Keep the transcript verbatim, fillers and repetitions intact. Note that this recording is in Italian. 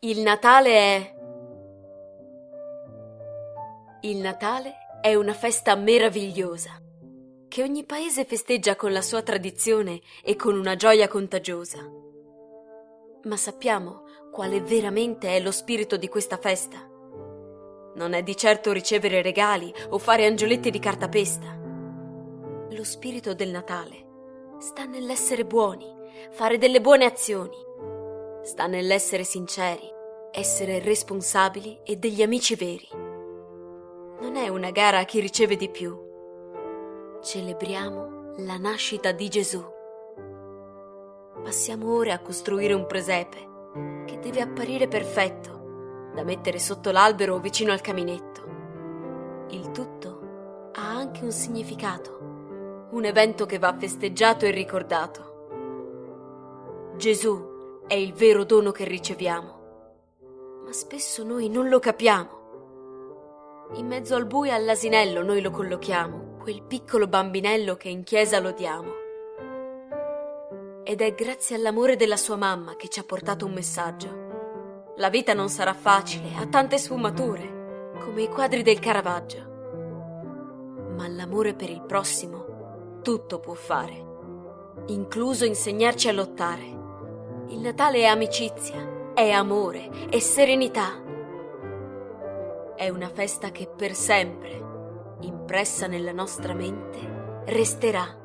Il Natale è... Il Natale è una festa meravigliosa, che ogni paese festeggia con la sua tradizione e con una gioia contagiosa. Ma sappiamo quale veramente è lo spirito di questa festa? Non è di certo ricevere regali o fare angioletti di cartapesta. Lo spirito del Natale sta nell'essere buoni, fare delle buone azioni. Sta nell'essere sinceri, essere responsabili e degli amici veri. Non è una gara a chi riceve di più. Celebriamo la nascita di Gesù. Passiamo ore a costruire un presepe che deve apparire perfetto, da mettere sotto l'albero o vicino al caminetto. Il tutto ha anche un significato, un evento che va festeggiato e ricordato. Gesù è il vero dono che riceviamo, ma spesso noi non lo capiamo. In mezzo al buio e all'asinello noi lo collochiamo, quel piccolo bambinello che in chiesa lodiamo. Ed è grazie all'amore della sua mamma che ci ha portato un messaggio. La vita non sarà facile, ha tante sfumature, come i quadri del Caravaggio. Ma l'amore per il prossimo tutto può fare, incluso insegnarci a lottare. Il Natale è amicizia, è amore, è serenità. È una festa che per sempre, impressa nella nostra mente, resterà.